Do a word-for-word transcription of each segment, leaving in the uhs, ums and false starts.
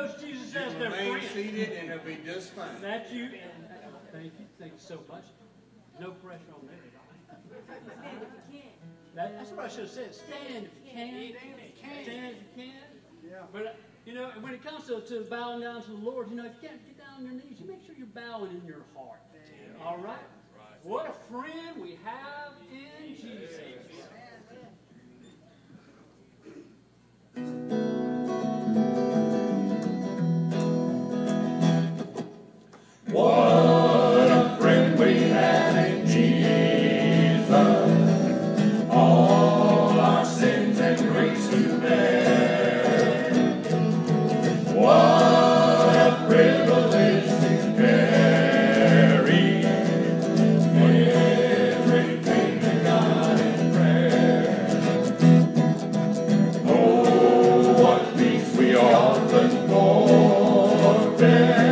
knows Jesus as their friend. Remain seated and it'll be just fine. That's you. Thank you. Thank you so much. No pressure on there. Stand if you can. That, that's what I should have said. Stand if you can. Stand if you can. Yeah. But, uh, you know, when it comes to, to bowing down to the Lord, you know, if you can't get down on your knees, you make sure you're bowing in your heart. All right? What a friend we have in Jesus. What a friend we have in Jesus, all our sins and griefs to bear. What a privilege to carry everything to God in prayer. Oh, what peace we often forfeit.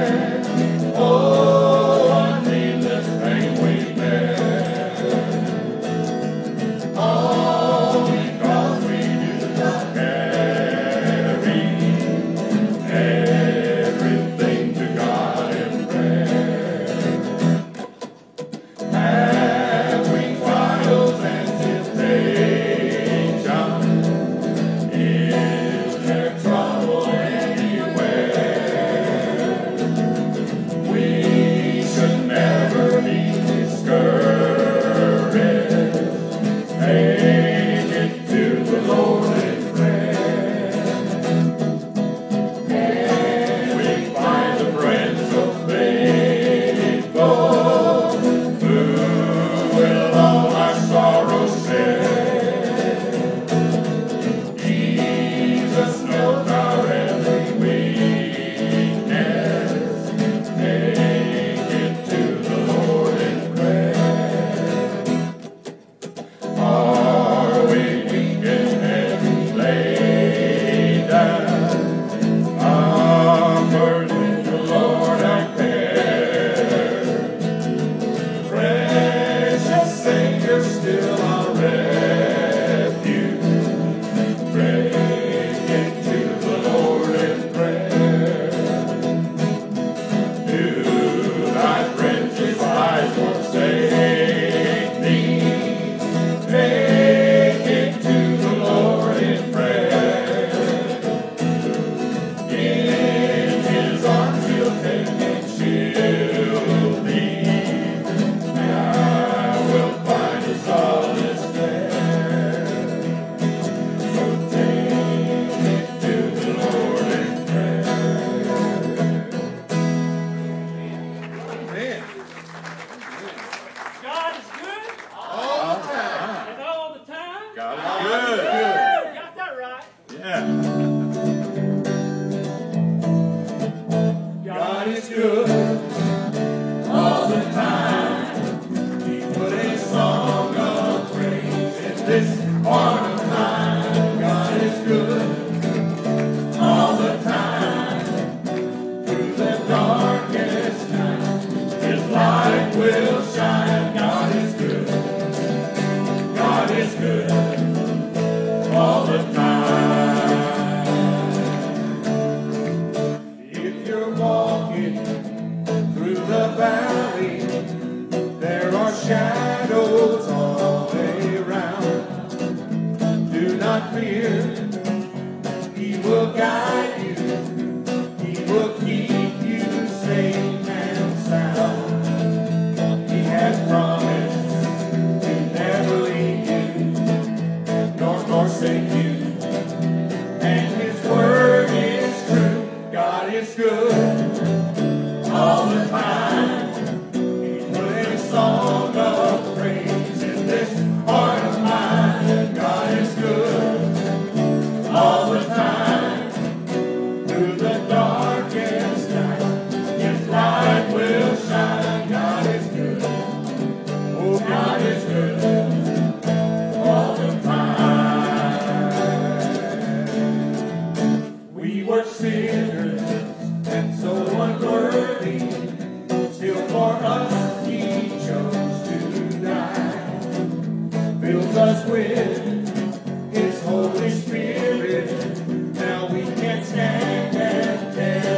His Holy Spirit, now we can stand and tell.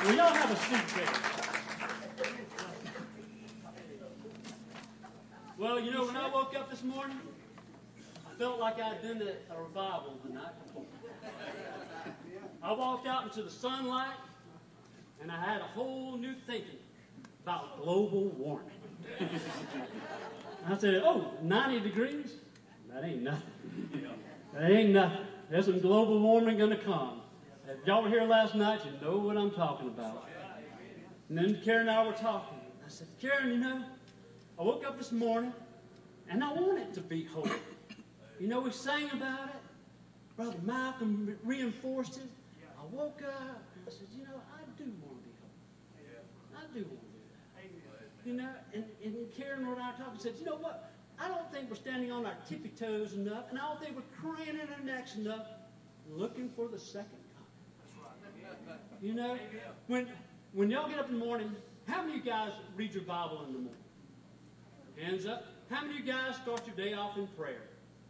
Well, y'all have a seat there. Well, you know, when I woke up this morning, I felt like I'd been at a revival the night before. I walked out into the sunlight, and I had a whole new thinking about global warming. I said, oh, ninety degrees? That ain't nothing. That ain't nothing. There's some global warming going to come. If y'all were here last night, you know what I'm talking about. And then Karen and I were talking. I said, Karen, you know, I woke up this morning, and I want it to be hope. You know, we sang about it. Brother Malcolm reinforced it. I woke up, and I said, you know, I do want to be hope. I do want to do that. You know, and, and Karen and I were talking and said, you know what? I don't think we're standing on our tippy toes enough, and I don't think we're craning our necks enough looking for the second coming. You know, when when y'all get up in the morning, how many of you guys read your Bible in the morning? Hands up. How many of you guys start your day off in prayer?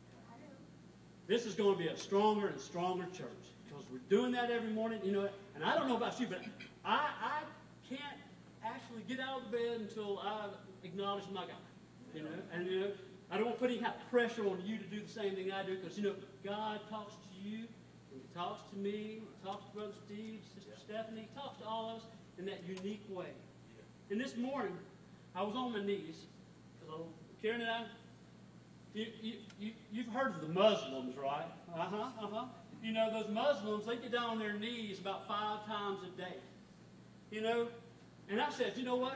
This is going to be a stronger and stronger church because we're doing that every morning. You know, and I don't know about you, but I, I can't actually get out of the bed until I acknowledge my God. You know, and you know, I don't want to put any kind of pressure on you to do the same thing I do because, you know, God talks to you, and He talks to me, He talks to Brother Steve, Sister Stephanie, He talks to all of us in that unique way. And this morning, I was on my knees, because Karen and I, you, you, you, you've heard of the Muslims, right? Uh-huh, uh-huh. You know, those Muslims, they get down on their knees about five times a day. You know, and I said, you know what?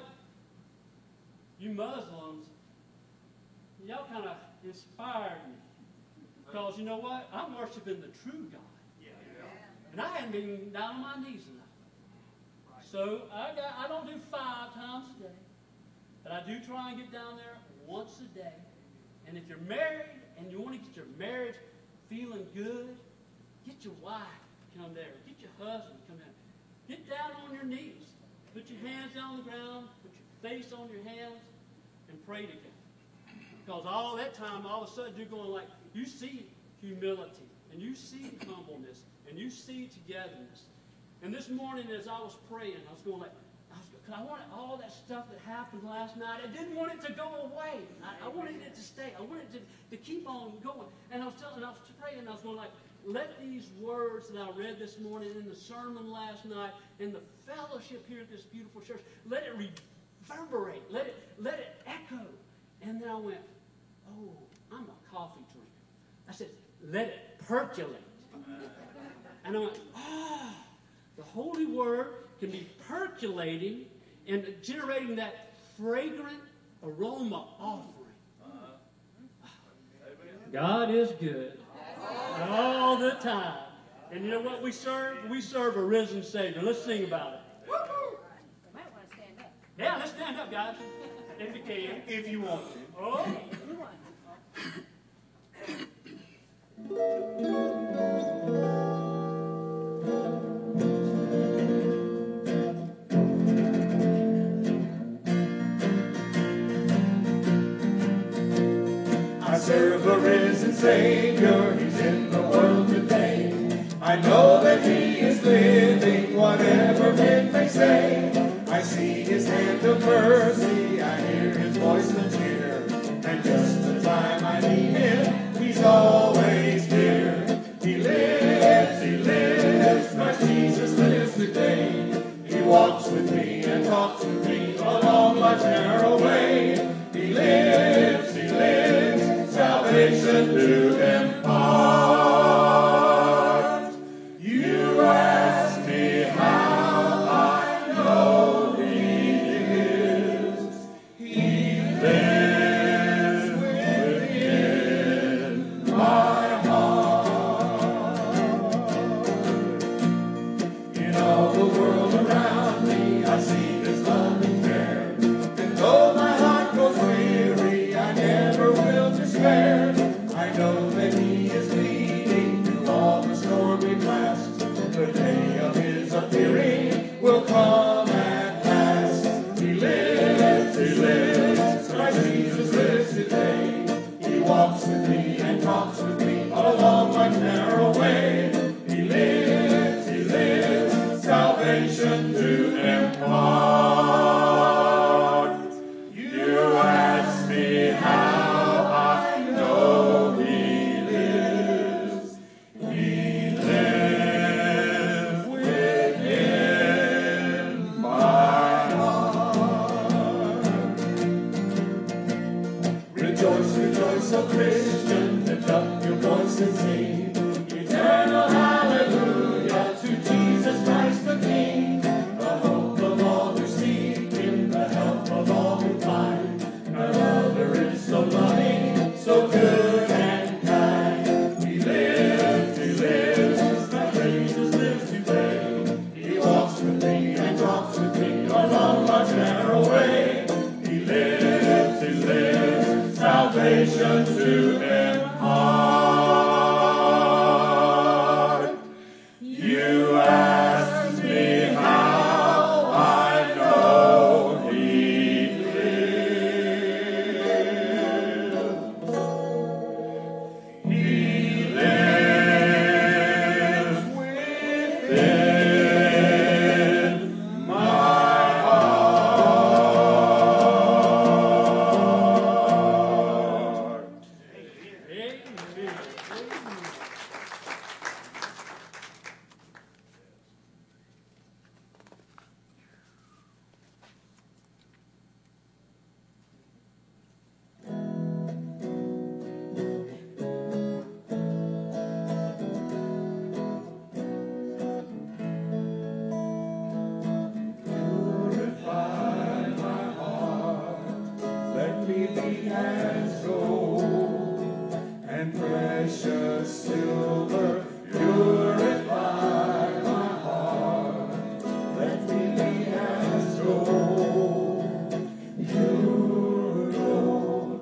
You Muslims, y'all kind of inspired me. Because you know what? I'm worshiping the true God. And I hadn't been down on my knees enough. So I, got, I don't do five times a day. But I do try and get down there once a day. And if you're married and you want to get your marriage feeling good, get your wife to come there. Get your husband to come down. Get down on your knees. Put your hands down on the ground. Put your face on your hands. And pray together. Because all that time, all of a sudden, you're going like, you see humility, and you see humbleness, and you see togetherness. And this morning, as I was praying, I was going like, I, was, cause I wanted all that stuff that happened last night, I didn't want it to go away. I, I wanted it to stay. I wanted it to, to keep on going. And I was telling, I was praying, and I was going like, let these words that I read this morning in the sermon last night, in the fellowship here at this beautiful church, let it reverberate, let it, let it echo. And then I went, oh, I'm a coffee drinker. I said, let it percolate. And I went, oh, the Holy Word can be percolating and generating that fragrant aroma offering. God is good all the time. And you know what we serve? We serve a risen Savior. Let's sing about it. You might want to stand up. Yeah, let's stand up, guys. If you can. If you want to. Oh. You want I serve a risen Savior, He's in the world today. I know that He is living, whatever men may say. I see His hand of mercy, I hear His voice and cheer. And just the time I need Him, He's always near. He lives, He lives, Christ Jesus lives today. He walks with me and talks with me along life's narrow way. He lives, He lives, salvation to impart. You ask me how I know He is. He lives within my heart. In all the world around me, I see His love and care. And though my heart grows weary, I never will despair. I know that He is leading through all the stormy blast. The day of His appearing will come at last. He lives, He lives, Christ Jesus lives today. He walks with me and talks with me along life's narrow way. He lives, He lives, salvation to impart. You ask me how I know He lives. He lives within my heart. Rejoice, rejoice, O Christian, lift up your voice and sing eternal hallelujah to Jesus Christ the King, the hope of all who seek Him, the help of all who find. Our lover is so loving, so good and kind. He lives, He lives, my praises live today. He walks with me and talks with me along life's narrow way. He lives, He lives, salvation to impart. You ask me how I know He lives. He lives within my heart. Amen. Amen. Purify my heart, let me be as gold and precious silver. Purify my heart, let me be as gold, pure gold,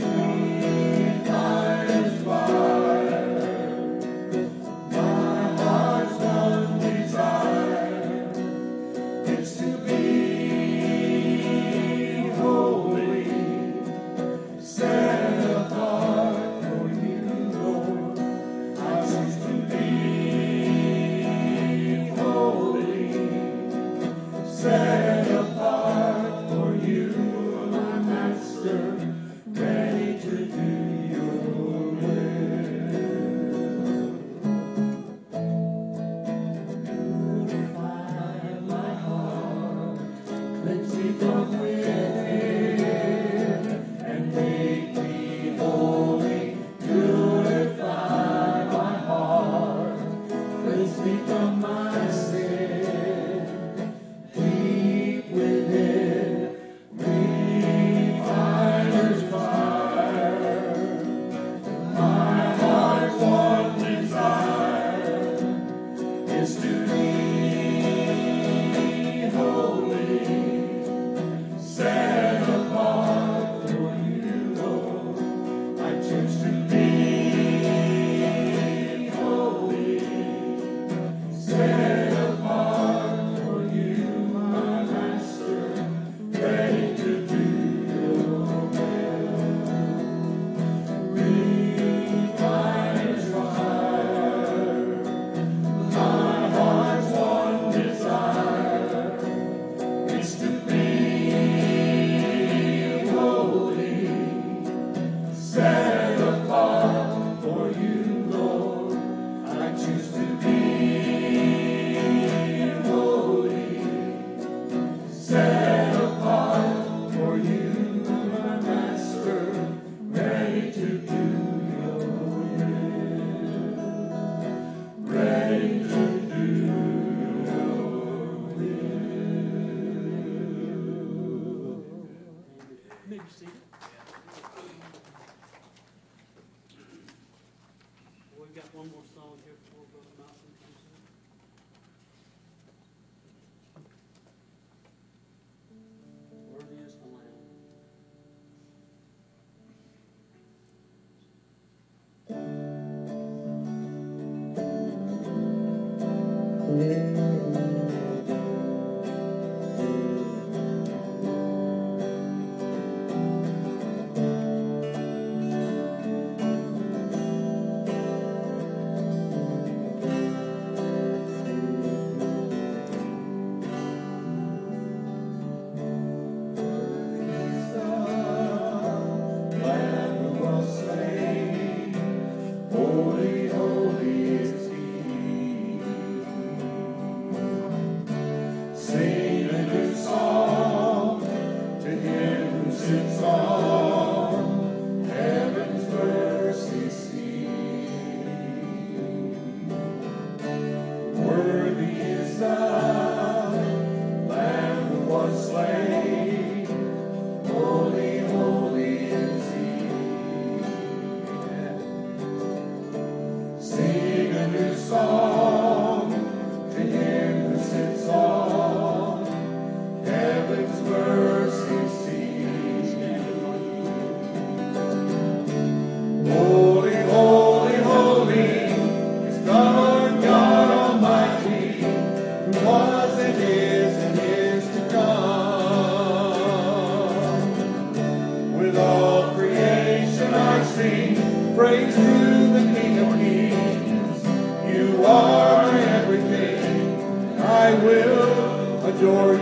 refined fire. My heart's one desire is to be holy, set apart for you, Lord. I choose to be holy, set apart for you, my Master, ready to do your will. Purify my heart, cleanse me from within, and make me holy. Purify my heart, cleanse me from my sin, deep within, refiner's fire. My heart's one desire is to be holy,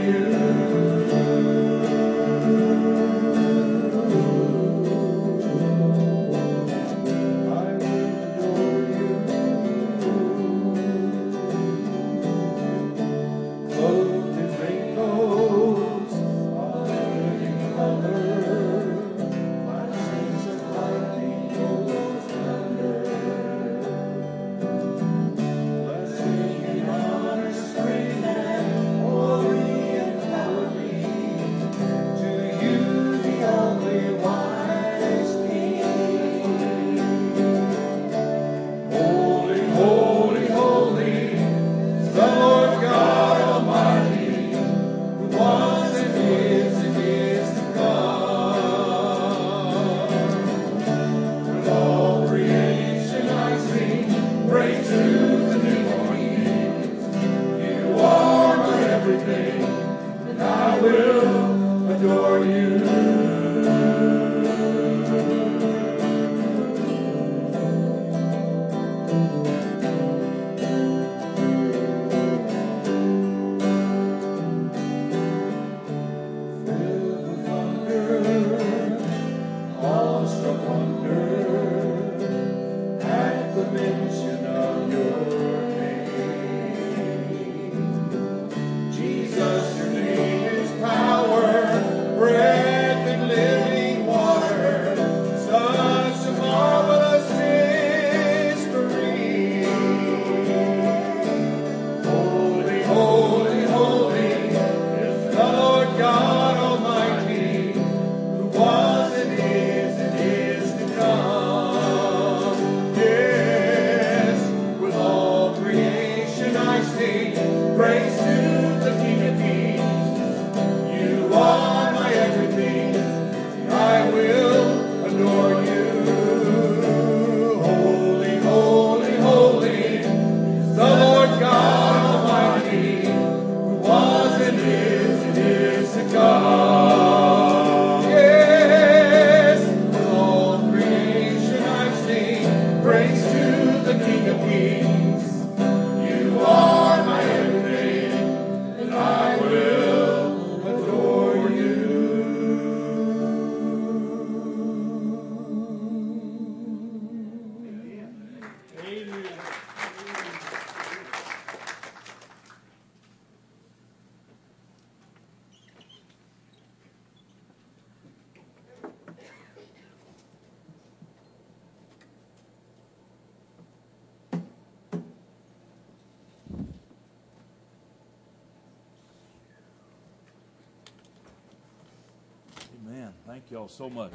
Thank y'all so much.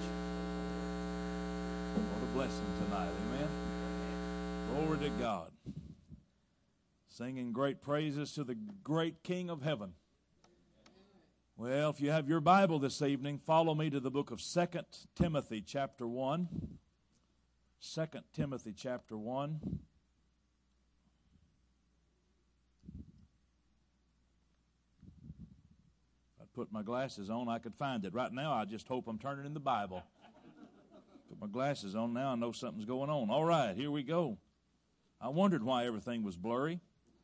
What a blessing tonight. Amen. Glory to God. Singing great praises to the great King of heaven. Well, if you have your Bible this evening, follow me to the book of Second Timothy chapter one. Second Timothy chapter one. Put my glasses on, I could find it. Right now, I just hope I'm turning in the Bible. Put my glasses on now, I know something's going on. All right, here we go. I wondered why everything was blurry.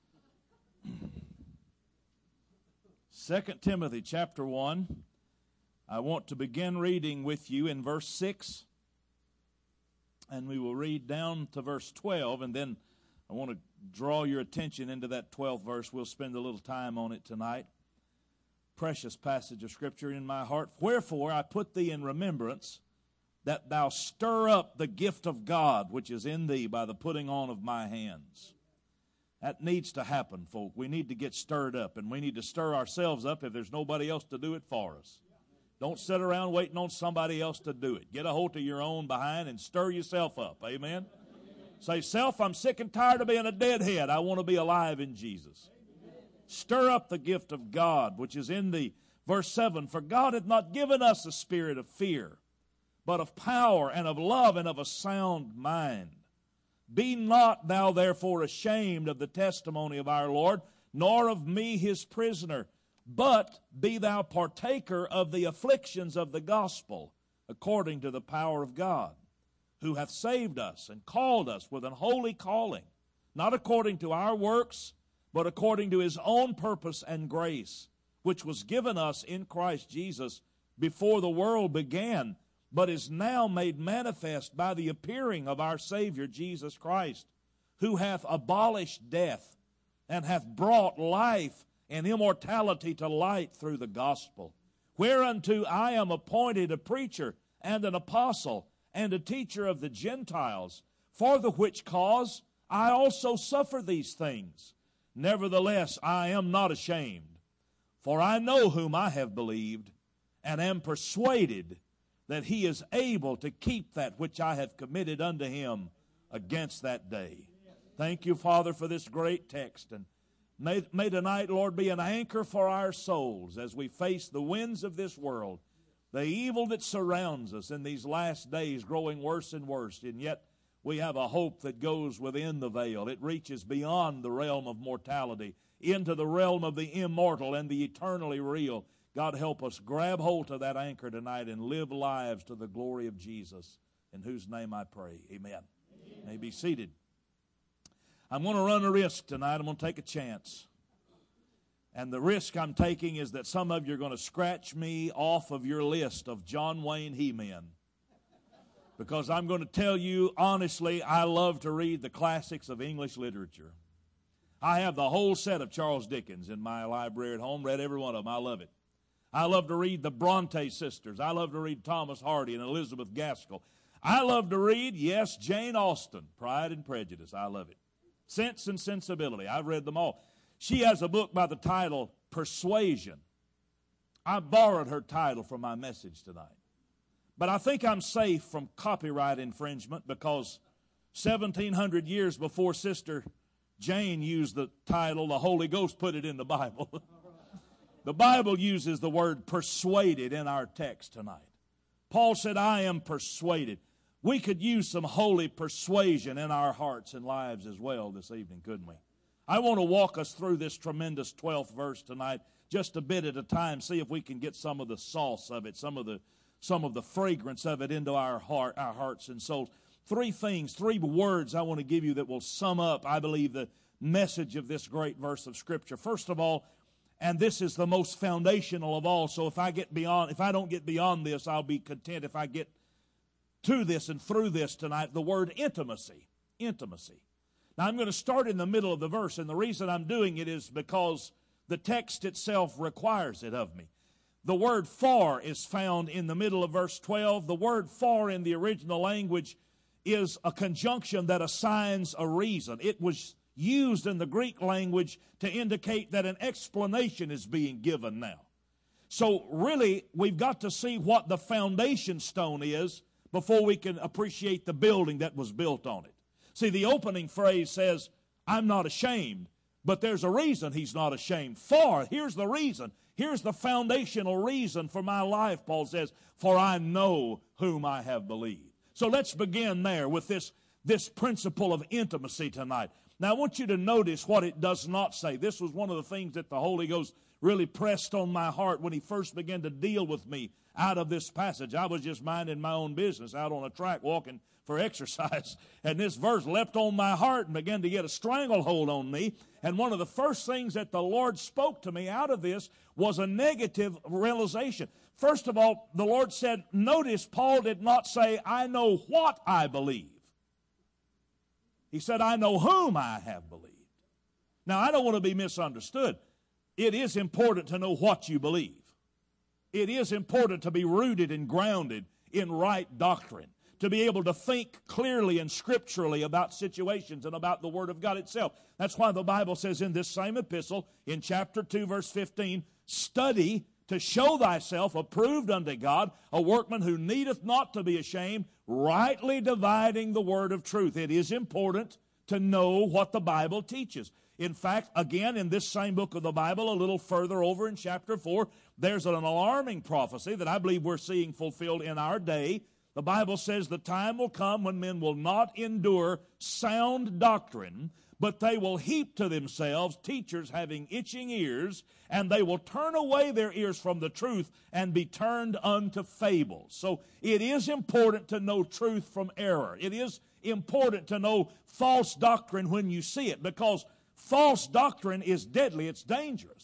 Second Timothy chapter one. I want to begin reading with you in verse six. And we will read down to verse twelve, and then I want to draw your attention into that twelfth verse. We'll spend a little time on it tonight. Precious passage of Scripture in my heart. Wherefore I put thee in remembrance, that thou stir up the gift of God which is in thee by the putting on of my hands. That needs to happen, folk. We need to get stirred up, and we need to stir ourselves up if there's nobody else to do it for us. Don't sit around waiting on somebody else to do it. Get a hold of your own behind and stir yourself up. Amen? Amen. Say, self, I'm sick and tired of being a deadhead. I want to be alive in Jesus. Stir up the gift of God which is in thee. Verse seven, for God hath not given us a spirit of fear, but of power and of love and of a sound mind. Be not thou therefore ashamed of the testimony of our Lord, nor of me his prisoner, but be thou partaker of the afflictions of the gospel, according to the power of God, who hath saved us and called us with an holy calling, not according to our works, but according to his own purpose and grace, which was given us in Christ Jesus before the world began, but is now made manifest by the appearing of our Savior Jesus Christ, who hath abolished death, and hath brought life and immortality to light through the gospel, whereunto I am appointed a preacher and an apostle and a teacher of the Gentiles, for the which cause I also suffer these things. Nevertheless, I am not ashamed, for I know whom I have believed, and am persuaded that he is able to keep that which I have committed unto him against that day. Thank you, Father, for this great text. And may, may tonight, Lord, be an anchor for our souls as we face the winds of this world, the evil that surrounds us in these last days growing worse and worse. And yet we have a hope that goes within the veil. It reaches beyond the realm of mortality into the realm of the immortal and the eternally real. God, help us grab hold of that anchor tonight and live lives to the glory of Jesus, in whose name I pray. Amen. Amen. You may be seated. I'm going to run a risk tonight. I'm going to take a chance. And the risk I'm taking is that some of you are going to scratch me off of your list of John Wayne he-men. Because I'm going to tell you, honestly, I love to read the classics of English literature. I have the whole set of Charles Dickens in my library at home, read every one of them. I love it. I love to read the Bronte sisters. I love to read Thomas Hardy and Elizabeth Gaskell. I love to read, yes, Jane Austen, Pride and Prejudice. I love it. Sense and Sensibility. I've read them all. She has a book by the title Persuasion. I borrowed her title for my message tonight. But I think I'm safe from copyright infringement because seventeen hundred years before Sister Jane used the title, the Holy Ghost put it in the Bible. The Bible uses the word persuaded in our text tonight. Paul said, I am persuaded. We could use some holy persuasion in our hearts and lives as well this evening, couldn't we? I want to walk us through this tremendous twelfth verse tonight, just a bit at a time, see if we can get some of the sauce of it, some of the some of the fragrance of it into our heart, our hearts and souls. Three things, three words I want to give you that will sum up, I believe, the message of this great verse of Scripture. First of all, and this is the most foundational of all, so if I get beyond, if I don't get beyond this, I'll be content if I get to this and through this tonight, the word intimacy. Intimacy. Now, I'm going to start in the middle of the verse, and the reason I'm doing it is because the text itself requires it of me. The word for is found in the middle of verse twelve. The word for in the original language is a conjunction that assigns a reason. It was used in the Greek language to indicate that an explanation is being given now. So really, we've got to see what the foundation stone is before we can appreciate the building that was built on it. See, the opening phrase says, I'm not ashamed, but there's a reason he's not ashamed. For, here's the reason. Here's the foundational reason for my life, Paul says, for I know whom I have believed. So let's begin there with this, this principle of intimacy tonight. Now, I want you to notice what it does not say. This was one of the things that the Holy Ghost really pressed on my heart when he first began to deal with me out of this passage. I was just minding my own business out on a track walking for exercise, and this verse leapt on my heart and began to get a stranglehold on me. And one of the first things that the Lord spoke to me out of this was a negative realization. First of all, the Lord said, notice Paul did not say, I know what I believe. He said, I know whom I have believed. Now, I don't want to be misunderstood. It is important to know what you believe. It is important to be rooted and grounded in right doctrine, to be able to think clearly and scripturally about situations and about the Word of God itself. That's why the Bible says in this same epistle, in chapter two, verse fifteen, study to show thyself approved unto God, a workman who needeth not to be ashamed, rightly dividing the word of truth. It is important to know what the Bible teaches. In fact, again, in this same book of the Bible, a little further over in chapter four, there's an alarming prophecy that I believe we're seeing fulfilled in our day. The Bible says the time will come when men will not endure sound doctrine, but they will heap to themselves teachers having itching ears, and they will turn away their ears from the truth and be turned unto fables. So it is important to know truth from error. It is important to know false doctrine when you see it, because false doctrine is deadly. It's dangerous.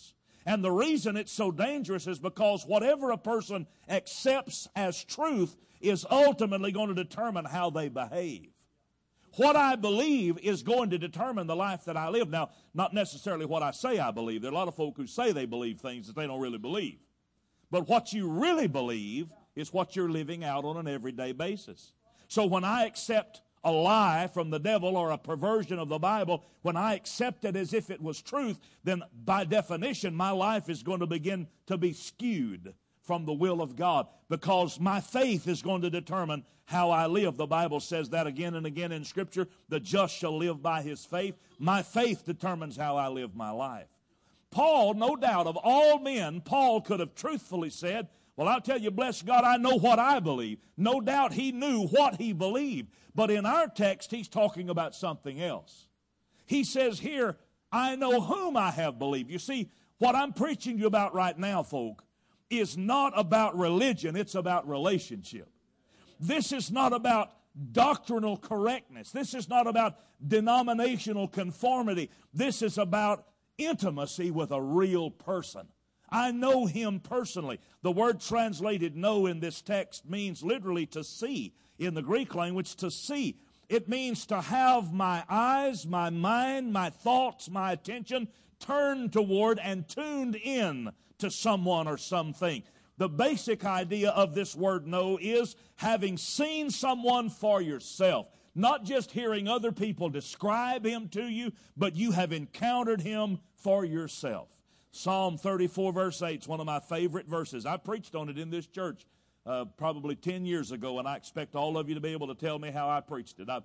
And the reason it's so dangerous is because whatever a person accepts as truth is ultimately going to determine how they behave. What I believe is going to determine the life that I live. Now, not necessarily what I say I believe. There are a lot of folk who say they believe things that they don't really believe. But what you really believe is what you're living out on an everyday basis. So when I accept a lie from the devil or a perversion of the Bible, when I accept it as if it was truth, then by definition my life is going to begin to be skewed from the will of God, because my faith is going to determine how I live. The Bible says that again and again in Scripture. The just shall live by his faith. My faith determines how I live my life. Paul, no doubt, of all men, Paul could have truthfully said, well, I'll tell you, bless God, I know what I believe. No doubt he knew what he believed. But in our text, he's talking about something else. He says here, I know whom I have believed. You see, what I'm preaching to you about right now, folk, is not about religion. It's about relationship. This is not about doctrinal correctness. This is not about denominational conformity. This is about intimacy with a real person. I know him personally. The word translated know in this text means literally to see. In the Greek language, to see. It means to have my eyes, my mind, my thoughts, my attention turned toward and tuned in to someone or something. The basic idea of this word know is having seen someone for yourself. Not just hearing other people describe him to you, but you have encountered him for yourself. Psalm thirty-four verse eight is one of my favorite verses. I preached on it in this church uh, probably ten years ago, and I expect all of you to be able to tell me how I preached it. I...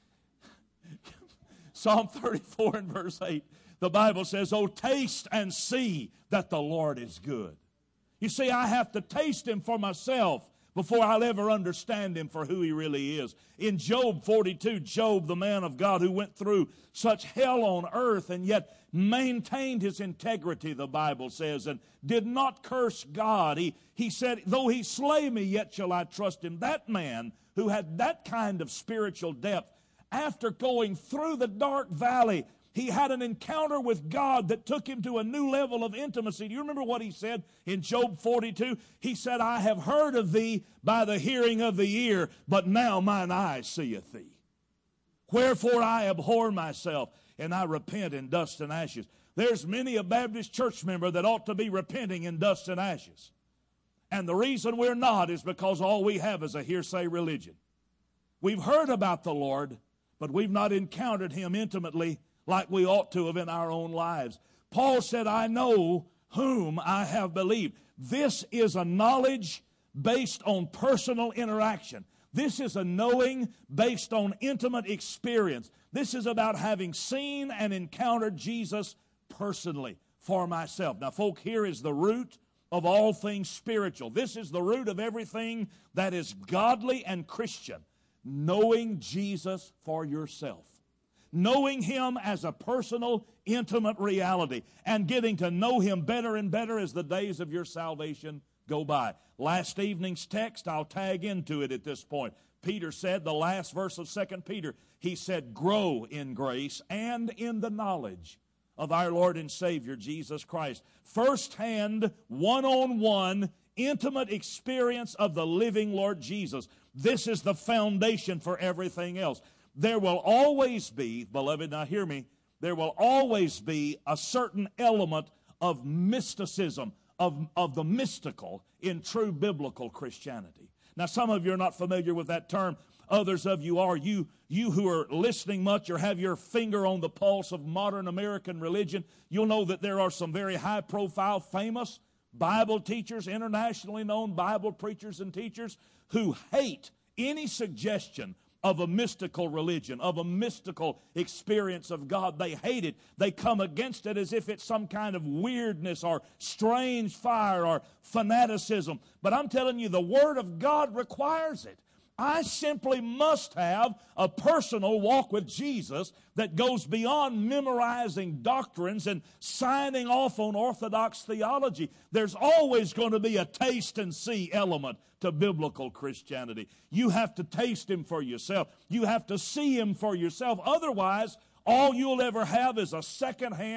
Psalm thirty-four and verse eight, the Bible says, oh, taste and see that the Lord is good. You see, I have to taste him for myself before I'll ever understand him for who he really is. In Job forty-two, Job, the man of God who went through such hell on earth and yet maintained his integrity, the Bible says, and did not curse God. He, he said, though he slay me, yet shall I trust him. That man who had that kind of spiritual depth, after going through the dark valley, he had an encounter with God that took him to a new level of intimacy. Do you remember what he said in Job forty-two? He said, I have heard of thee by the hearing of the ear, but now mine eye seeth thee. Wherefore I abhor myself, and I repent in dust and ashes. There's many a Baptist church member that ought to be repenting in dust and ashes. And the reason we're not is because all we have is a hearsay religion. We've heard about the Lord, but we've not encountered him intimately like we ought to have in our own lives. Paul said, I know whom I have believed. This is a knowledge based on personal interaction. This is a knowing based on intimate experience. This is about having seen and encountered Jesus personally for myself. Now, folk, here is the root of all things spiritual. This is the root of everything that is godly and Christian. Knowing Jesus for yourself. Knowing him as a personal, intimate reality, and getting to know him better and better as the days of your salvation go by. Last evening's text, I'll tag into it at this point. Peter said, the last verse of Second Peter, he said, grow in grace and in the knowledge of our Lord and Savior, Jesus Christ. First-hand, one-on-one, intimate experience of the living Lord Jesus. This is the foundation for everything else. There will always be, beloved, now hear me, there will always be a certain element of mysticism, of, of the mystical in true biblical Christianity. Now, some of you are not familiar with that term. Others of you are. You, you who are listening much or have your finger on the pulse of modern American religion, you'll know that there are some very high-profile, famous Bible teachers, internationally known Bible preachers and teachers who hate any suggestion of a mystical religion, of a mystical experience of God. They hate it. They come against it as if it's some kind of weirdness or strange fire or fanaticism. But I'm telling you, the Word of God requires it. I simply must have a personal walk with Jesus that goes beyond memorizing doctrines and signing off on orthodox theology. There's always going to be a taste and see element to biblical Christianity. You have to taste him for yourself. You have to see him for yourself. Otherwise, all you'll ever have is a second-hand,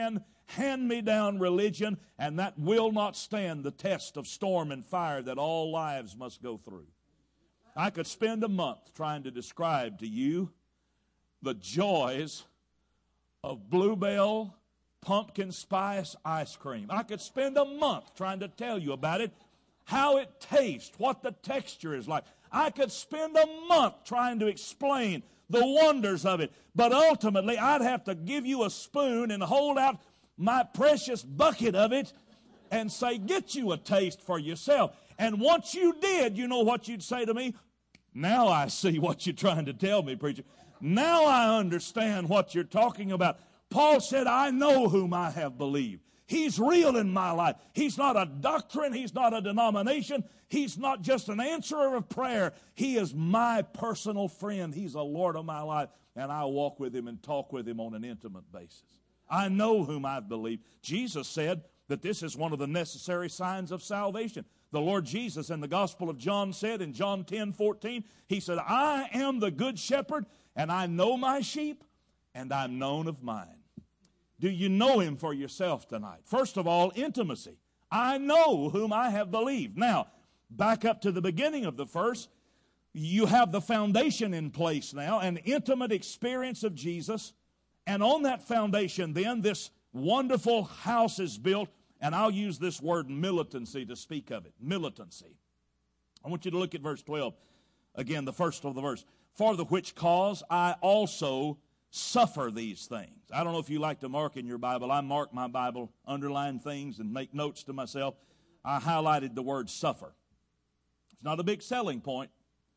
hand-me-down religion, and that will not stand the test of storm and fire that all lives must go through. I could spend a month trying to describe to you the joys of Bluebell pumpkin spice ice cream. I could spend a month trying to tell you about it, how it tastes, what the texture is like. I could spend a month trying to explain the wonders of it. But ultimately, I'd have to give you a spoon and hold out my precious bucket of it and say, get you a taste for yourself. And once you did, you know what you'd say to me? Now I see what you're trying to tell me, preacher. Now I understand what you're talking about. Paul said, I know whom I have believed. He's real in my life. He's not a doctrine. He's not a denomination. He's not just an answerer of prayer. He is my personal friend. He's the Lord of my life, and I walk with him and talk with him on an intimate basis. I know whom I've believed. Jesus said that this is one of the necessary signs of salvation. The Lord Jesus in the Gospel of John said in John ten fourteen, he said, I am the good shepherd, and I know my sheep, and I'm known of mine. Do you know him for yourself tonight? First of all, intimacy. I know whom I have believed. Now, back up to the beginning of the verse. You have the foundation in place now, an intimate experience of Jesus. And on that foundation, then, this wonderful house is built. And I'll use this word militancy to speak of it. Militancy. I want you to look at verse twelve. Again, the first of the verse. For the which cause I also suffer these things. I don't know if you like to mark in your Bible. I mark my Bible, underline things, and make notes to myself. I highlighted the word suffer. It's not a big selling point.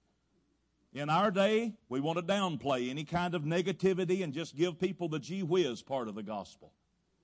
In our day, we want to downplay any kind of negativity and just give people the gee whiz part of the gospel.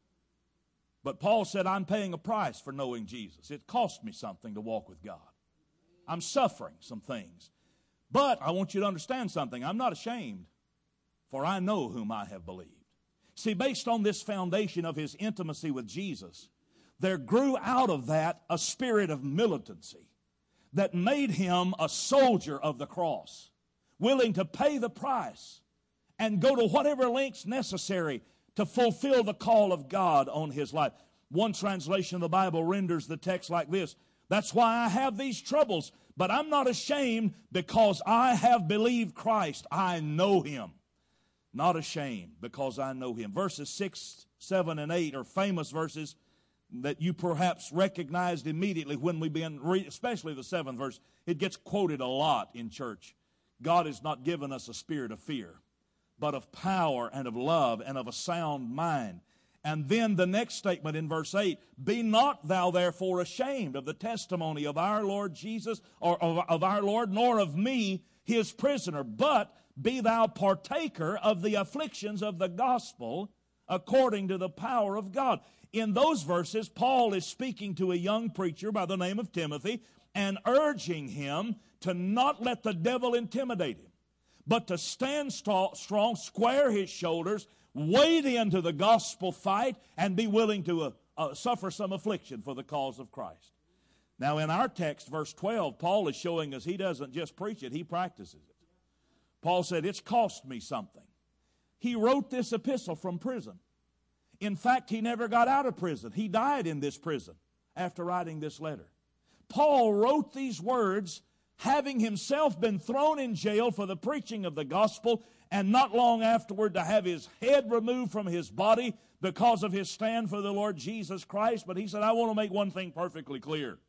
But Paul said, I'm paying a price for knowing Jesus. It cost me something to walk with God. I'm suffering some things. But I want you to understand something. I'm not ashamed, for I know whom I have believed. See, based on this foundation of his intimacy with Jesus, there grew out of that a spirit of militancy that made him a soldier of the cross, willing to pay the price and go to whatever lengths necessary to fulfill the call of God on his life. One translation of the Bible renders the text like this: that's why I have these troubles, but I'm not ashamed because I have believed Christ. I know him. Not ashamed because I know him. Verses six, seven, and eight are famous verses that you perhaps recognized immediately when we began, especially the seventh verse. It gets quoted a lot in church. God has not given us a spirit of fear, but of power and of love and of a sound mind. And then the next statement in verse eight, be not thou therefore ashamed of the testimony of our Lord Jesus, or of, of our Lord, nor of me, his prisoner, but be thou partaker of the afflictions of the gospel according to the power of God. In those verses, Paul is speaking to a young preacher by the name of Timothy and urging him to not let the devil intimidate him, but to stand strong, square his shoulders, wade into the gospel fight, and be willing to uh, uh, suffer some affliction for the cause of Christ. Now, in our text, verse twelve, Paul is showing us he doesn't just preach it, he practices it. Paul said, it's cost me something. He wrote this epistle from prison. In fact, he never got out of prison. He died in this prison after writing this letter. Paul wrote these words having himself been thrown in jail for the preaching of the gospel, and not long afterward to have his head removed from his body because of his stand for the Lord Jesus Christ. But he said, I want to make one thing perfectly clear.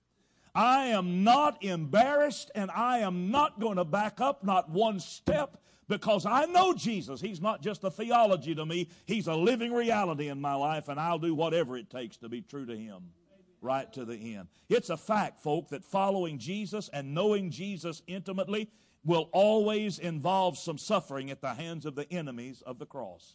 I am not embarrassed, and I am not going to back up, not one step, because I know Jesus. He's not just a theology to me. He's a living reality in my life, and I'll do whatever it takes to be true to him right to the end. It's a fact, folk, that following Jesus and knowing Jesus intimately will always involve some suffering at the hands of the enemies of the cross.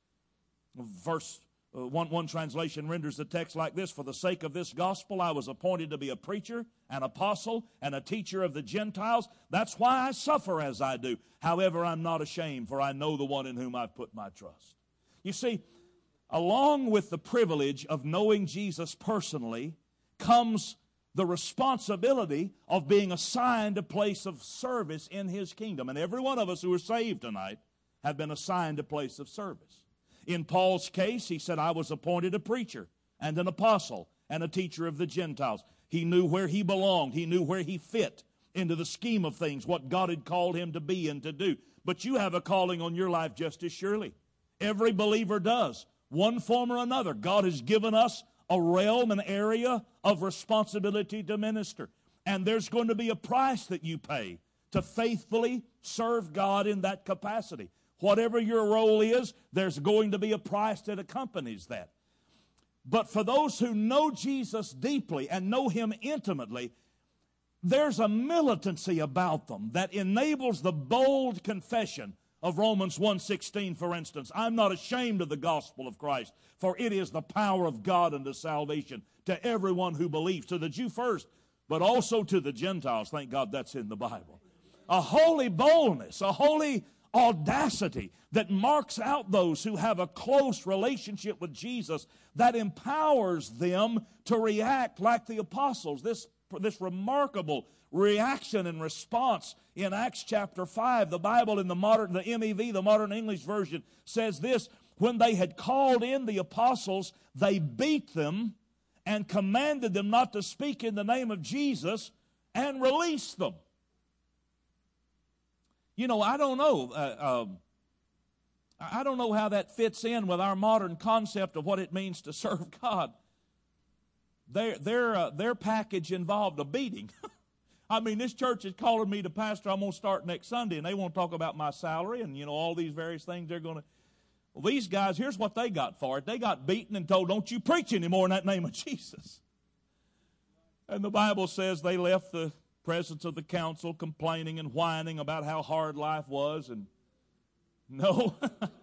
Verse uh, one, one translation renders the text like this: for the sake of this gospel I was appointed to be a preacher, an apostle, and a teacher of the Gentiles. That's why I suffer as I do. However, I'm not ashamed, for I know the one in whom I've put my trust. You see, along with the privilege of knowing Jesus personally comes the responsibility of being assigned a place of service in his kingdom. And every one of us who are saved tonight have been assigned a place of service. In Paul's case, he said, I was appointed a preacher and an apostle and a teacher of the Gentiles. He knew where he belonged. He knew where he fit into the scheme of things, what God had called him to be and to do. But you have a calling on your life just as surely. Every believer does, one form or another. God has given us a realm, an area of responsibility to minister. And there's going to be a price that you pay to faithfully serve God in that capacity. Whatever your role is, there's going to be a price that accompanies that. But for those who know Jesus deeply and know Him intimately, there's a militancy about them that enables the bold confession of Romans one sixteen, for instance. I'm not ashamed of the gospel of Christ, for it is the power of God unto salvation to everyone who believes, to the Jew first, but also to the Gentiles. Thank God that's in the Bible. A holy boldness, a holy audacity that marks out those who have a close relationship with Jesus, that empowers them to react like the apostles. This, this remarkable reaction and response in Acts chapter five. The Bible in the modern, the M E V, the Modern English Version, says this: when they had called in the apostles, they beat them and commanded them not to speak in the name of Jesus, and released them. You know, I don't know. Uh, um, I don't know how that fits in with our modern concept of what it means to serve God. Their, their, uh, their package involved a beating. I mean, this church is calling me to pastor. I'm going to start next Sunday, and they want to talk about my salary and, you know, all these various things they're going to. Well, these guys, here's what they got for it. They got beaten and told, don't you preach anymore in that name of Jesus. And the Bible says they left the presence of the council complaining and whining about how hard life was. And no,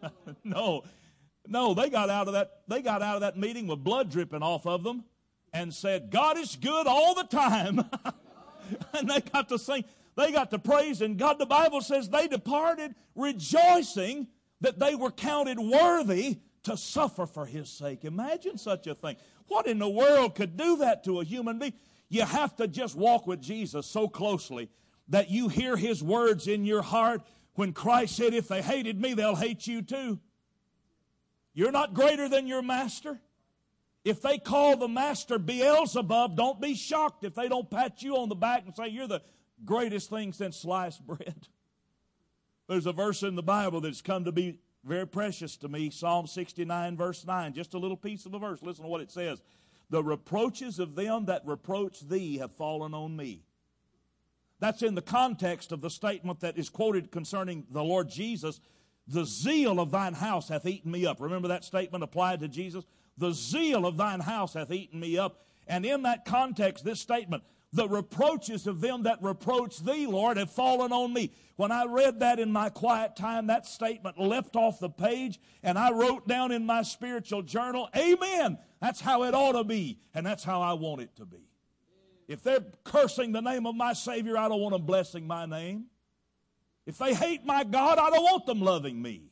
no, no, they got out of that, they got out of that meeting with blood dripping off of them and said, God is good all the time. And they got to sing, they got to praise, and God, the Bible says they departed rejoicing that they were counted worthy to suffer for His sake. Imagine such a thing. What in the world could do that to a human being? You have to just walk with Jesus so closely that you hear His words in your heart when Christ said, if they hated me, they'll hate you too. You're not greater than your master. If they call the master Beelzebub, don't be shocked if they don't pat you on the back and say, you're the greatest thing since sliced bread. There's a verse in the Bible that's come to be very precious to me, Psalm sixty-nine, verse nine, just a little piece of the verse. Listen to what it says. The reproaches of them that reproach thee have fallen on me. That's in the context of the statement that is quoted concerning the Lord Jesus. The zeal of thine house hath eaten me up. Remember that statement applied to Jesus? The zeal of thine house hath eaten me up. And in that context, this statement, the reproaches of them that reproach thee, Lord, have fallen on me. When I read that in my quiet time, that statement leapt off the page, and I wrote down in my spiritual journal, amen. That's how it ought to be, and that's how I want it to be. If they're cursing the name of my Savior, I don't want them blessing my name. If they hate my God, I don't want them loving me.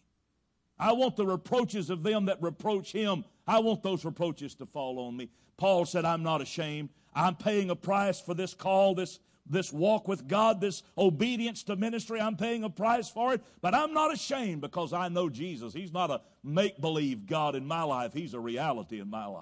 I want the reproaches of them that reproach Him. I want those reproaches to fall on me. Paul said, I'm not ashamed. I'm paying a price for this call, this, this walk with God, this obedience to ministry. I'm paying a price for it, but I'm not ashamed because I know Jesus. He's not a make-believe God in my life. He's a reality in my life.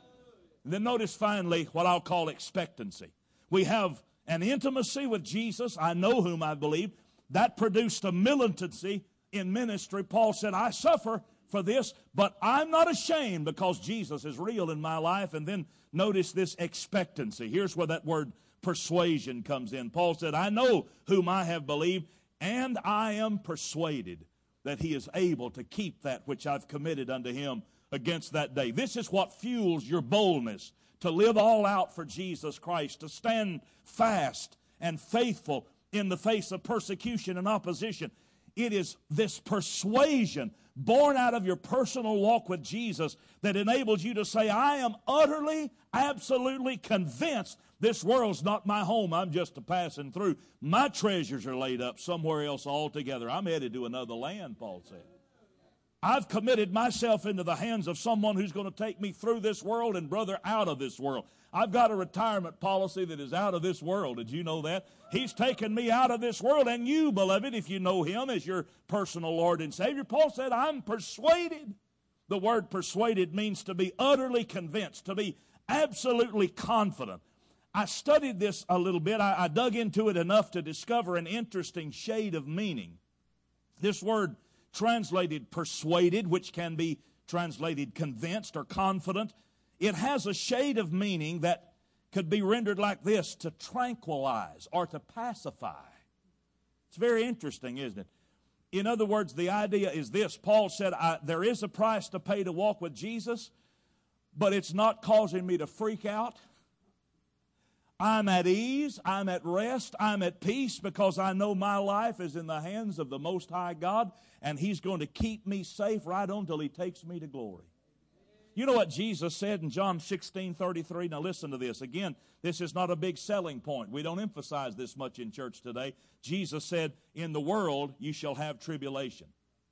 And then notice finally what I'll call expectancy. We have an intimacy with Jesus. I know whom I believe. That produced a militancy in ministry. Paul said, I suffer for this, but I'm not ashamed because Jesus is real in my life. And then notice this expectancy. Here's where that word persuasion comes in. Paul said, I know whom I have believed, and I am persuaded that He is able to keep that which I've committed unto Him against that day. This is what fuels your boldness to live all out for Jesus Christ, to stand fast and faithful in the face of persecution and opposition. It is this persuasion born out of your personal walk with Jesus that enables you to say, I am utterly, absolutely convinced this world's not my home. I'm just a passing through. My treasures are laid up somewhere else altogether. I'm headed to another land, Paul said. I've committed myself into the hands of someone who's going to take me through this world and, brother, out of this world. I've got a retirement policy that is out of this world. Did you know that? He's taken me out of this world. And you, beloved, if you know Him as your personal Lord and Savior, Paul said, I'm persuaded The word persuaded means to be utterly convinced, to be absolutely confident. I studied this a little bit. I, I dug into it enough to discover an interesting shade of meaning. This word translated persuaded, which can be translated convinced or confident, it has a shade of meaning that could be rendered like this: to tranquilize or to pacify. It's very interesting, isn't it? In other words, the idea is this. Paul said, I, there is a price to pay to walk with Jesus, but it's not causing me to freak out. I'm at ease, I'm at rest, I'm at peace because I know my life is in the hands of the Most High God, and He's going to keep me safe right on till He takes me to glory. You know what Jesus said in John sixteen thirty-three? Now listen to this. Again, this is not a big selling point. We don't emphasize this much in church today. Jesus said, in the world you shall have tribulation.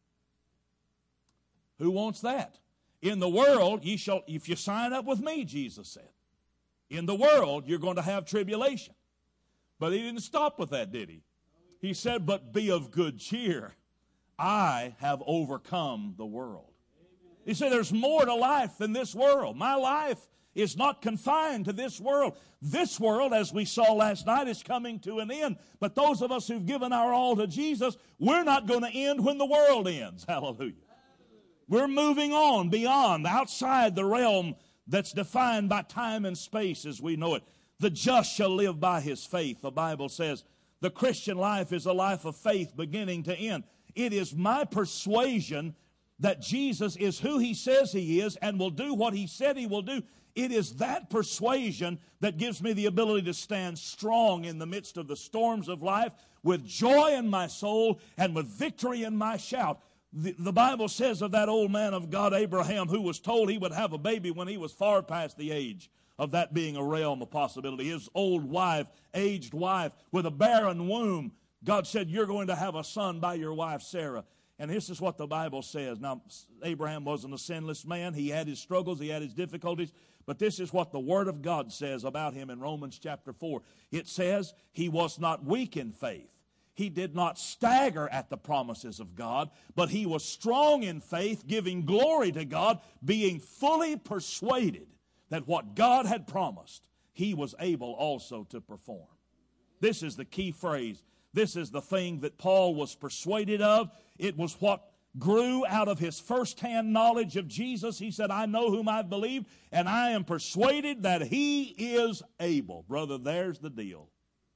Who wants that? In the world you shall, if you sign up with me, Jesus said, in the world you're going to have tribulation. But He didn't stop with that, did He? He said, but be of good cheer. I have overcome the world. He said, there's more to life than this world. My life is not confined to this world. This world, as we saw last night, is coming to an end. But those of us who've given our all to Jesus, we're not going to end when the world ends. Hallelujah. We're moving on beyond, outside the realm that's defined by time and space as we know it. The just shall live by his faith. The Bible says the Christian life is a life of faith beginning to end. It is my persuasion that Jesus is who He says He is and will do what He said He will do. It is that persuasion that gives me the ability to stand strong in the midst of the storms of life with joy in my soul and with victory in my shout. The, the Bible says of that old man of God, Abraham, who was told he would have a baby when he was far past the age of that being a realm of possibility. His old wife, aged wife, with a barren womb, God said, you're going to have a son by your wife Sarah. And this is what the Bible says. Now, Abraham wasn't a sinless man. He had his struggles. He had his difficulties. But this is what the Word of God says about him in Romans chapter four. It says, he was not weak in faith. He did not stagger at the promises of God, but he was strong in faith, giving glory to God, being fully persuaded that what God had promised, He was able also to perform. This is the key phrase. This is the thing that Paul was persuaded of. It was what grew out of his firsthand knowledge of Jesus. He said, I know whom I've believed, and I am persuaded that He is able. Brother, there's the deal.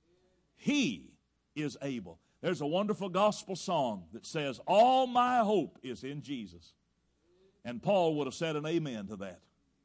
He is able. There's a wonderful gospel song that says, all my hope is in Jesus. And Paul would have said an amen to that.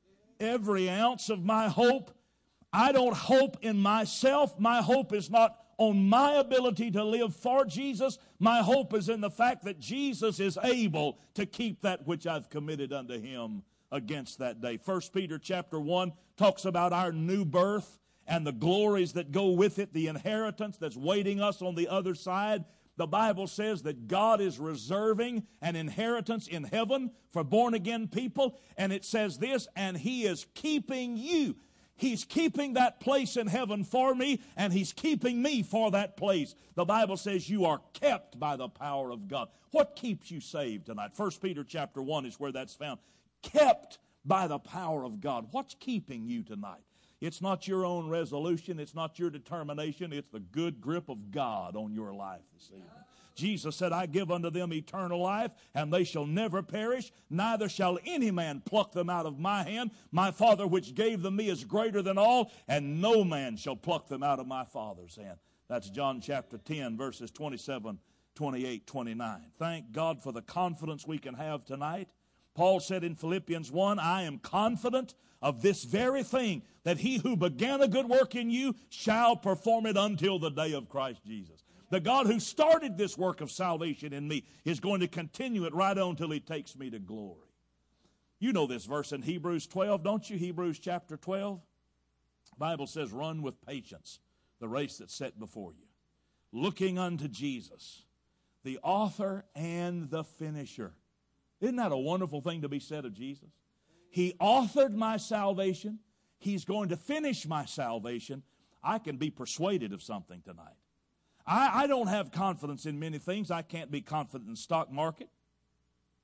Every ounce of my hope, I don't hope in myself. My hope is not on my ability to live for Jesus. My hope is in the fact that Jesus is able to keep that which I've committed unto Him against that day. First Peter chapter one talks about our new birth and the glories that go with it, the inheritance that's waiting us on the other side. The Bible says that God is reserving an inheritance in heaven for born-again people. And it says this, and He is keeping you. He's keeping that place in heaven for me, and He's keeping me for that place. The Bible says you are kept by the power of God. What keeps you saved tonight? First Peter chapter one is where that's found. Kept by the power of God. What's keeping you tonight? It's not your own resolution. It's not your determination. It's the good grip of God on your life this evening. Jesus said, I give unto them eternal life, and they shall never perish, neither shall any man pluck them out of my hand. My Father which gave them me is greater than all, and no man shall pluck them out of my Father's hand. That's John chapter ten, verses twenty-seven, twenty-eight, twenty-nine. Thank God for the confidence we can have tonight. Paul said in Philippians one, I am confident of this very thing, that He who began a good work in you shall perform it until the day of Christ Jesus. The God who started this work of salvation in me is going to continue it right on till He takes me to glory. You know this verse in Hebrews twelve, don't you? Hebrews chapter twelve. The Bible says, run with patience the race that's set before you, looking unto Jesus, the author and the finisher. Isn't that a wonderful thing to be said of Jesus? He authored my salvation. He's going to finish my salvation. I can be persuaded of something tonight. I, I don't have confidence in many things. I can't be confident in the stock market.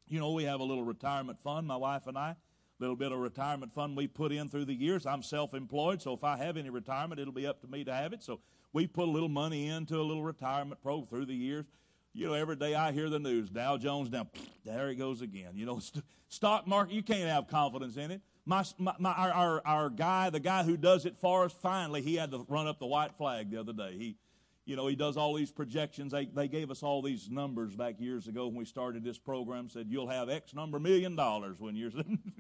You know, we have a little retirement fund, my wife and I, a little bit of retirement fund we put in through the years. I'm self-employed, so if I have any retirement, it'll be up to me to have it. So we put a little money into a little retirement program through the years. You know, every day I hear the news, Dow Jones down, there he goes again. You know, st- stock market, you can't have confidence in it. My, my, my our, our, our guy, the guy who does it for us, finally, he had to run up the white flag the other day. He, you know, he does all these projections. They, they gave us all these numbers back years ago when we started this program, said you'll have X number million dollars when you're,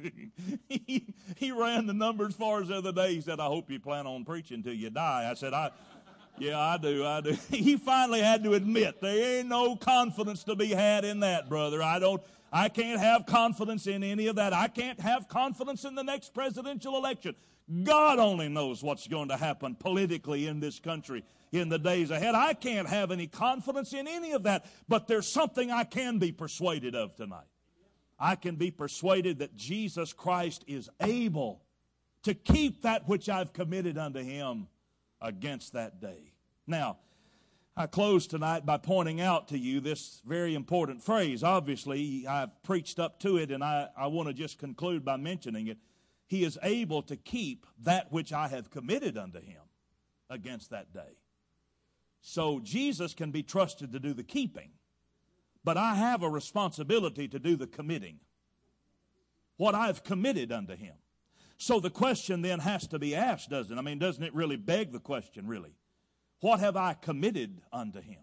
he, he ran the numbers for us the other day. He said, I hope you plan on preaching till you die. I said, I... Yeah, I do, I do. He finally had to admit there ain't no confidence to be had in that, brother. I don't, I can't have confidence in any of that. I can't have confidence in the next presidential election. God only knows what's going to happen politically in this country in the days ahead. I can't have any confidence in any of that, but there's something I can be persuaded of tonight. I can be persuaded that Jesus Christ is able to keep that which I've committed unto Him against that day. Now, I close tonight by pointing out to you this very important phrase. Obviously, I've preached up to it, and I, I want to just conclude by mentioning it. He is able to keep that which I have committed unto Him against that day. So Jesus can be trusted to do the keeping, but I have a responsibility to do the committing. What I've committed unto Him. So the question then has to be asked, doesn't it? I mean, doesn't it really beg the question, really? What have I committed unto Him?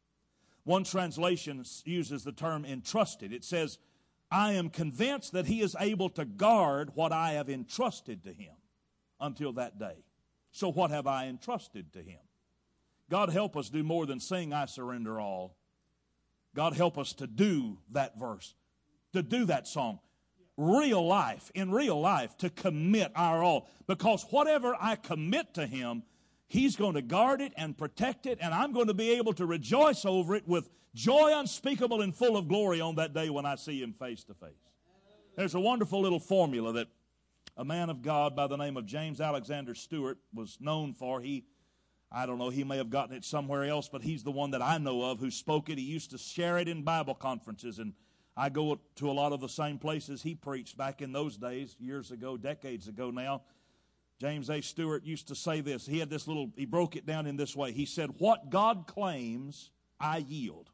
One translation uses the term entrusted. It says, I am convinced that He is able to guard what I have entrusted to Him until that day. So what have I entrusted to Him? God help us do more than sing, I surrender all. God help us to do that verse, to do that song. Real life, in real life, to commit our all. Because whatever I commit to Him, He's going to guard it and protect it, and I'm going to be able to rejoice over it with joy unspeakable and full of glory on that day when I see Him face to face. There's a wonderful little formula that a man of God by the name of James Alexander Stewart was known for. He, I don't know, he may have gotten it somewhere else, but he's the one that I know of who spoke it. He used to share it in Bible conferences, and I go to a lot of the same places he preached back in those days, years ago, decades ago now. James A. Stewart used to say this. He had this little, he broke it down in this way. He said, what God claims, I yield.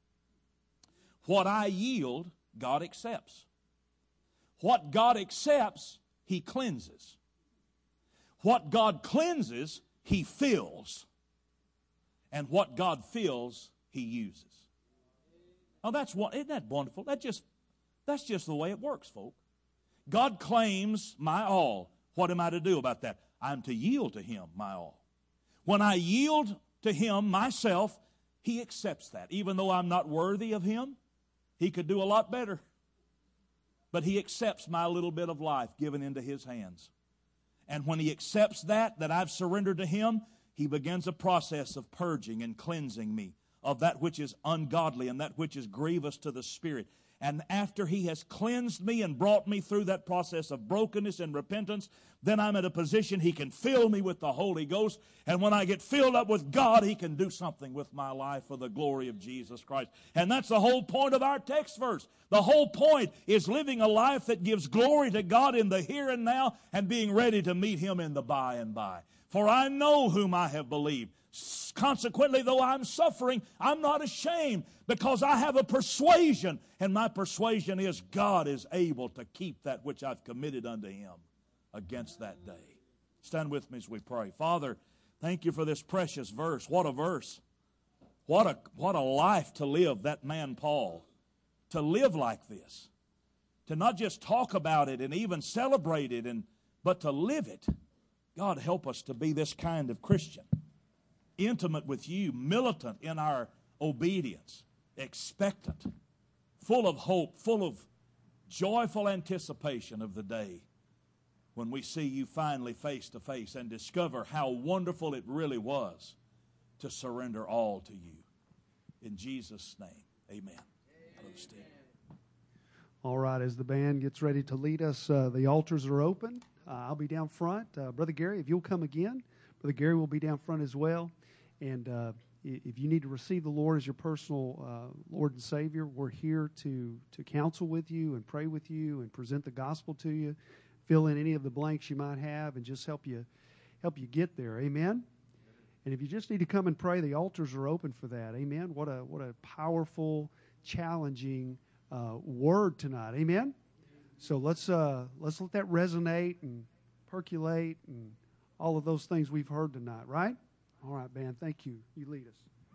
What I yield, God accepts. What God accepts, He cleanses. What God cleanses, He fills. And what God fills, He uses. Oh, that's what, isn't that wonderful? That just, that's just the way it works, folks. God claims my all. What am I to do about that? I'm to yield to Him my all. When I yield to Him myself, He accepts that. Even though I'm not worthy of Him, He could do a lot better. But He accepts my little bit of life given into His hands. And when He accepts that, that I've surrendered to Him, He begins a process of purging and cleansing me of that which is ungodly and that which is grievous to the Spirit. And after He has cleansed me and brought me through that process of brokenness and repentance, then I'm at a position He can fill me with the Holy Ghost. And when I get filled up with God, He can do something with my life for the glory of Jesus Christ. And that's the whole point of our text verse. The whole point is living a life that gives glory to God in the here and now and being ready to meet Him in the by and by. For I know whom I have believed. Consequently, though I'm suffering, I'm not ashamed because I have a persuasion. And my persuasion is God is able to keep that which I've committed unto Him against that day. Stand with me as we pray. Father, thank You for this precious verse. What a verse. What a, what a life to live, that man Paul. To live like this. To not just talk about it and even celebrate it, and but to live it. God, help us to be this kind of Christian. Intimate with You, militant in our obedience, expectant, full of hope, full of joyful anticipation of the day when we see You finally face to face and discover how wonderful it really was to surrender all to You. In Jesus' name, amen. Brother Steve. All right, as the band gets ready to lead us, uh, the altars are open. Uh, I'll be down front. Uh, Brother Gary, if you'll come again. Brother Gary will be down front as well. And uh, if you need to receive the Lord as your personal uh, Lord and Savior, we're here to, to counsel with you and pray with you and present the gospel to you, fill in any of the blanks you might have, and just help you help you get there. Amen? And if you just need to come and pray, the altars are open for that. Amen? What a what a powerful, challenging uh, word tonight. Amen? So let's uh, let's let that resonate and percolate and all of those things we've heard tonight, right? All right, band, thank you. You lead us.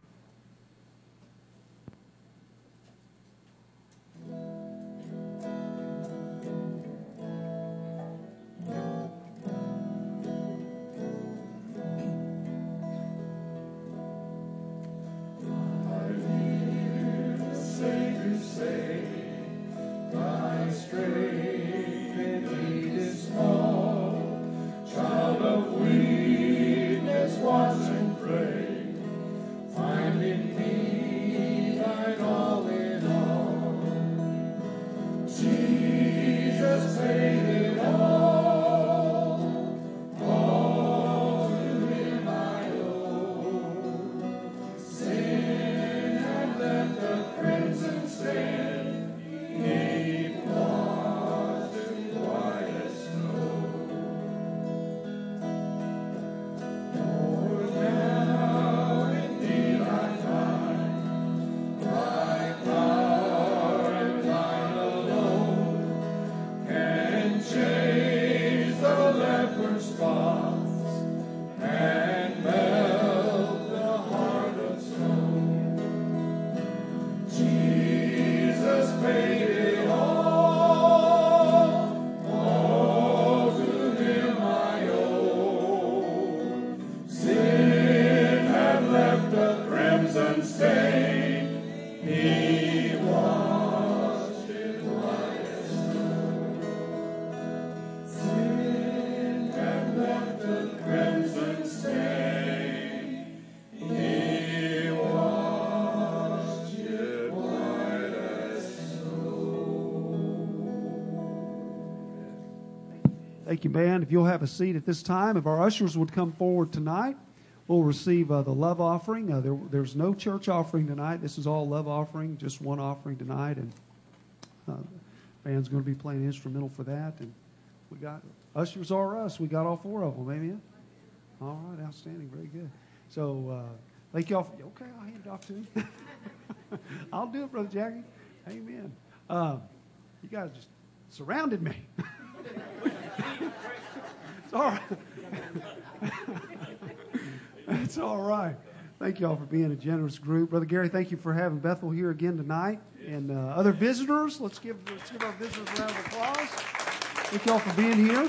Thank you, band. If you'll have a seat at this time, if our ushers would come forward tonight, we'll receive uh, the love offering. Uh, there, there's no church offering tonight. This is all love offering, just one offering tonight, and uh, the band's going to be playing instrumental for that. And we got ushers are us. We got all four of them. Amen. All right, outstanding, very good. So uh, thank y'all. For, okay, I'll hand it off to you. I'll do it, Brother Jackie. Amen. Uh, you guys just surrounded me. It's all right. It's all right. Thank you all for being a generous group. Brother Gary, thank you for having Bethel here again tonight. And uh, other visitors, let's give, let's give our visitors a round of applause. Thank you all for being here.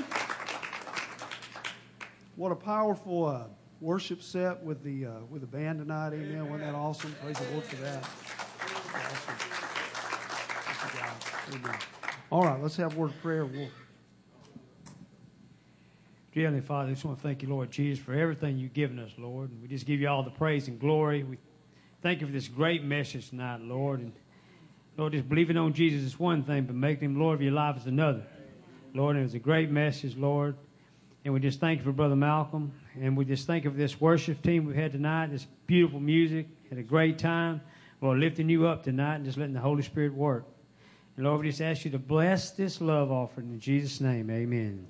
What a powerful uh, worship set with the uh, with the band tonight. Amen. Wasn't that awesome? Praise the Lord for that. Awesome. Thank you, guys. Amen. All right, let's have a word of prayer. We'll Dear Heavenly Father, I just want to thank you, Lord Jesus, for everything you've given us, Lord. And we just give you all the praise and glory. We thank you for this great message tonight, Lord. And Lord, just believing on Jesus is one thing, but making him Lord of your life is another. Lord, and it was a great message, Lord. And we just thank you for Brother Malcolm. And we just thank you for this worship team we've had tonight, this beautiful music. Had a great time. Lord, lifting you up tonight and just letting the Holy Spirit work. And Lord, we just ask you to bless this love offering in Jesus' name. Amen.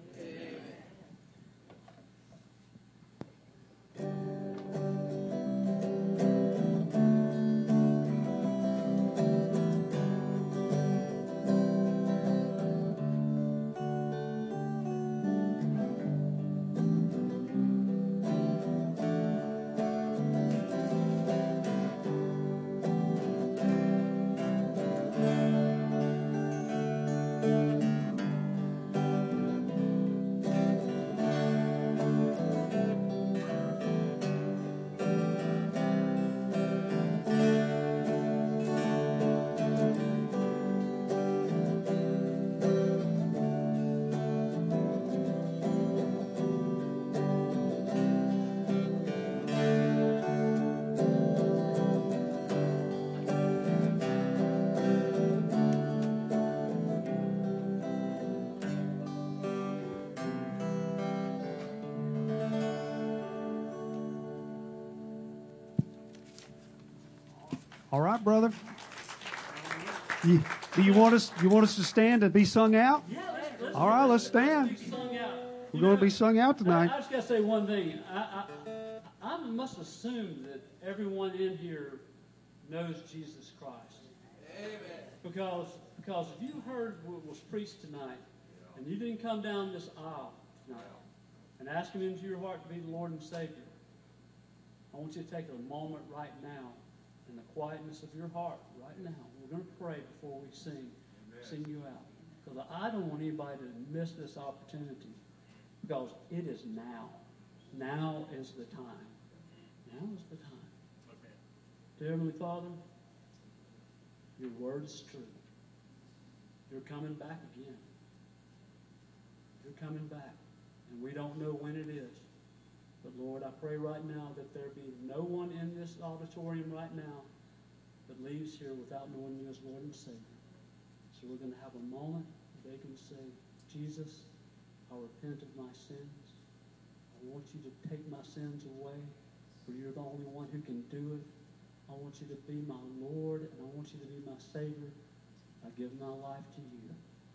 All right, brother. You, do you want us? You want us to stand and be sung out? Yeah, let's, let's All right, let's stand. Be sung out. We're You going know, to be sung out tonight. I, I just got to say one thing. I, I, I must assume that everyone in here knows Jesus Christ. Amen. Because, because if you heard what was preached tonight, and you didn't come down this aisle tonight and ask Him into your heart to be the Lord and Savior, I want you to take a moment right now in the quietness of your heart right now. We're going to pray before we sing, Amen. Sing you out. Because I don't want anybody to miss this opportunity. Because it is now. Now is the time. Now is the time. Okay. Dear Heavenly Father, your word is true. You're coming back again. You're coming back. And we don't know when it is. But Lord, I pray right now that there be no one in this auditorium right now that leaves here without knowing you as Lord and Savior. So we're going to have a moment where they can say, Jesus, I repent of my sins. I want you to take my sins away, for you're the only one who can do it. I want you to be my Lord, and I want you to be my Savior. I give my life to you.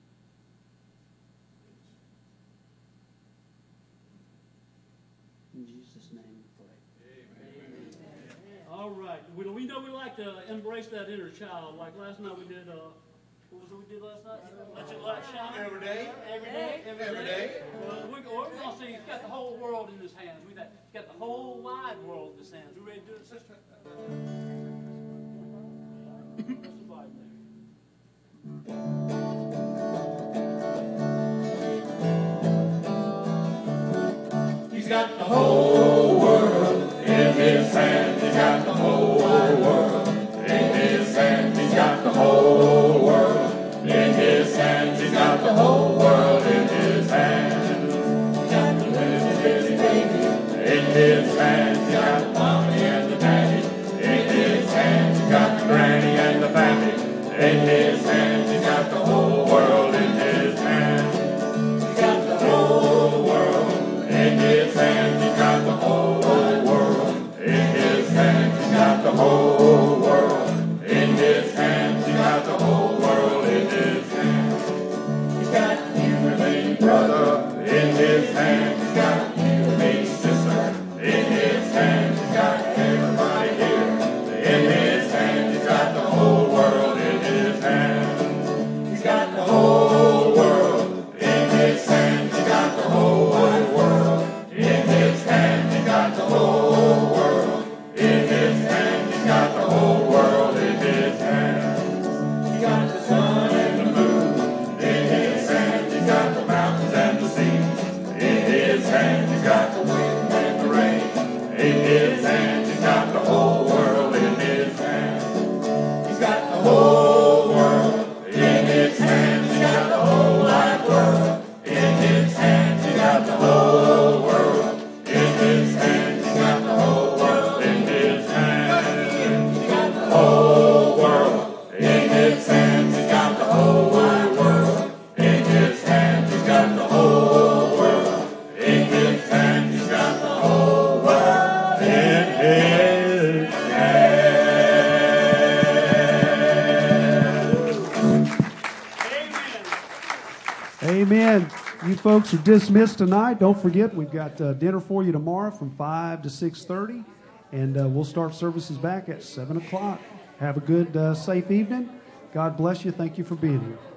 In Jesus' name we pray. Amen. Amen. All right. We, we know we like to embrace that inner child. Like last night we did, uh, what was it we did last night? Let your light shine. Every day. Every day. Every, Every day. day. Well, we're, we're going to see he's got the whole world in his hands. We've got, he's got the whole wide world in his hands. We ready to do it, sister? There's somebody there. He's got the whole world in his hands. He's got the whole world in his hands. He's got the whole world in his hands. He's got the whole world in his hands. He's got the little bitty baby in his hands. He's got the mommy and the daddy in his hands. He's got the granny and the family in his hands. He's got the whole world in his hands. He's got the whole world in his hands. He's got the whole wide world in his hands. He's got the whole world in his hands. He's got the whole world in his hands. He's got you and me, brother, in his hands. He's got you and me, sister, in his hands. He's got everybody here in his hands. He's got the whole world in his hands. He's got the whole world in his hands. He's got the whole wide world in his hands. He's got the whole world in his hands. He's got the whole world in his hands. He's got the sun and the moon in his hands. He's got the mountains and the seas in his hands. He's got the wind and the rain in his hands. He's got the whole world in his hands. He's got the whole world in his hands. He's got the whole wide world in his hands. He's got the whole world in his hands. He's got the whole world in his hands. He's got the whole world in his hands. He's got the whole wide world in his hands. He's got the whole world in his hands. He's got the whole world in his hands. Amen. You folks are dismissed tonight. Don't forget, we've got uh, dinner for you tomorrow from five to six thirty, and uh, we'll start services back at seven o'clock. Have a good, uh, safe evening. God bless you. Thank you for being here.